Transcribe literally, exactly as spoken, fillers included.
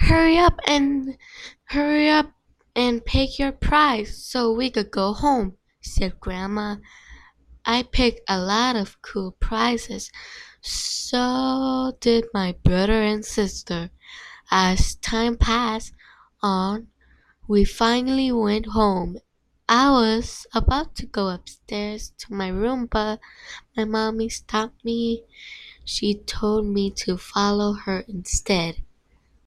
Hurry up and hurry up and pick your prize so we could go home, said Grandma. I picked a lot of cool prizes. So did my brother and sister. As time passed on, we finally went home. I was about to go upstairs to my room, but my mommy stopped me. She told me to follow her instead.